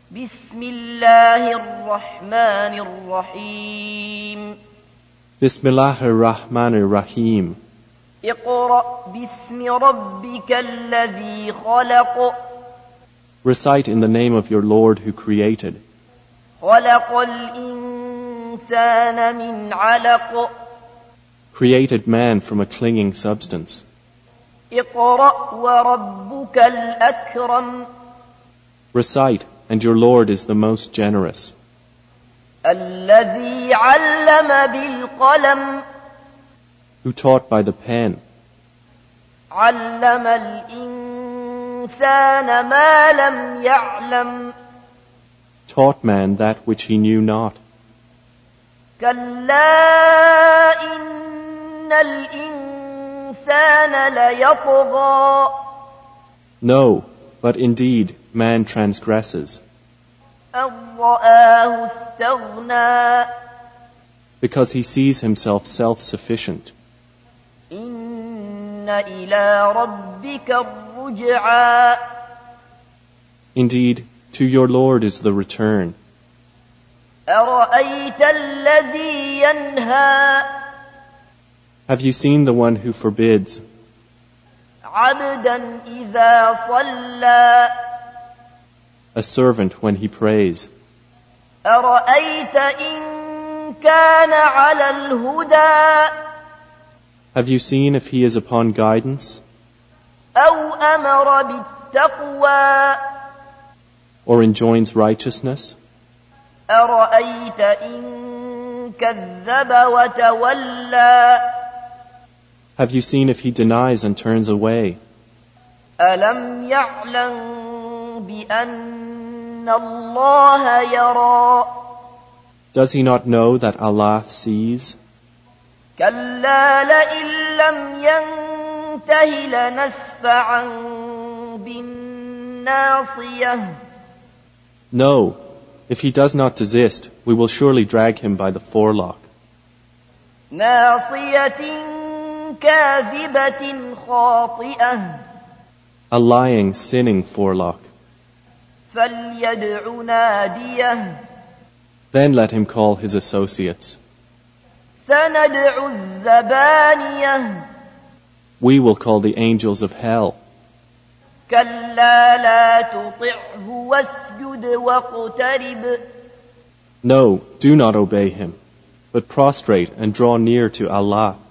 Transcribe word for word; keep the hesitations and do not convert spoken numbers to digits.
بسم الله الرحمن الرحيم Bismillah ar-Rahman ar-Rahim. اقرأ باسم ربك الذي خلق Recite in the name of your Lord who created. خلق الإنسان من علق Created man from a clinging substance. اقرأ وربك الأكرم Recite, and your Lord is the most generous. الذي علم بالقلم Who taught by the pen. علم الإنسان ما لم يعلم Taught man that which he knew not. كلا إن الإنسان ليطغى No, but indeed man transgresses. أن رآه استغنى Because he sees himself self-sufficient. إن إلى ربك الرجعى Indeed, to your Lord is the return. أرأيت الذي ينهى Have you seen the one who forbids عبدا إذا صلى a servant when he prays? أرأيت إن كان على الهدى Have you seen if he is upon guidance أو أمر بالتقوى or enjoins righteousness? أرأيت إن كذب وتولى Have you seen if he denies and turns away? ألم يعلم بأن الله يرى Does he not know that Allah sees? كلا لئن لم ينته لنسفعا بالناصية No, if he does not desist, we will surely drag him by the forelock. ناصية كاذبة خاطئة A lying, sinning forelock. فليدع ناديه Then let him call his associates. سندع الزبانية We will call the angels of hell. كلا لا تطعه واسجد واقترب No, do not obey him, but prostrate and draw near to Allah.